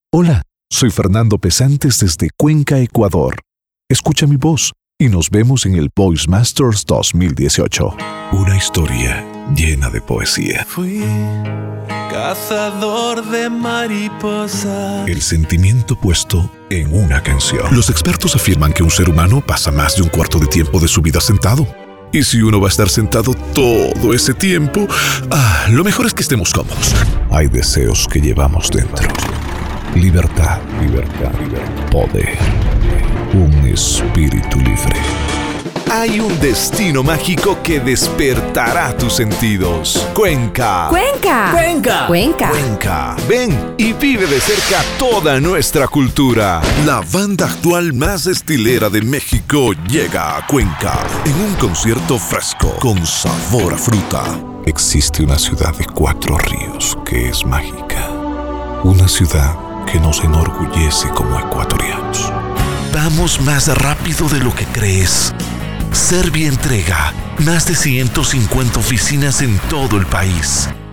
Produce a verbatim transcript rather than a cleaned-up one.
Hola, soy Fernando Pesantes desde Cuenca, Ecuador. Escucha mi voz y nos vemos en el Voice Masters dos mil dieciocho. Una historia llena de poesía. Fui cazador de mariposas. El sentimiento puesto en una canción. Los expertos afirman que un ser humano pasa más de un cuarto de tiempo de su vida sentado. Y si uno va a estar sentado todo ese tiempo, ah, lo mejor es que estemos cómodos. Hay deseos que llevamos dentro. Libertad, libertad, libertad. Poder. Un espíritu libre. Hay un destino mágico que despertará tus sentidos. Cuenca. Cuenca. Cuenca. Cuenca. Cuenca. Ven y vive de cerca toda nuestra cultura. La banda actual más estilera de México llega a Cuenca en un concierto fresco con sabor a fruta. Existe una ciudad de cuatro ríos que es mágica. Una ciudad que nos enorgullece como ecuatorianos. Vamos más rápido de lo que crees. Servia entrega más de ciento cincuenta oficinas en todo el país.